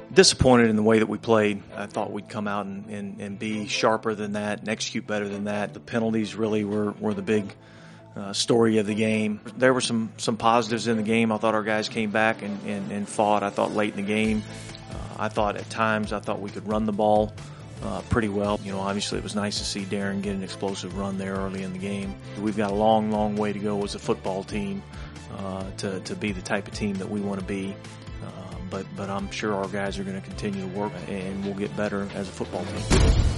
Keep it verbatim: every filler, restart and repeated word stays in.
Disappointed in the way that we played. I thought we'd come out and, and, and be sharper than that and execute better than that. The penalties really were, were the big uh, story of the game. There were some, some positives in the game. I thought our guys came back and, and, and fought. I thought late in the game, uh, I thought at times I thought we could run the ball uh, pretty well. You know, obviously it was nice to see Darren get an explosive run there early in the game. We've got a long, long way to go as a football team uh, to, to be the type of team that we want to be. But, but I'm sure our guys are going to continue to work and we'll get better as a football team.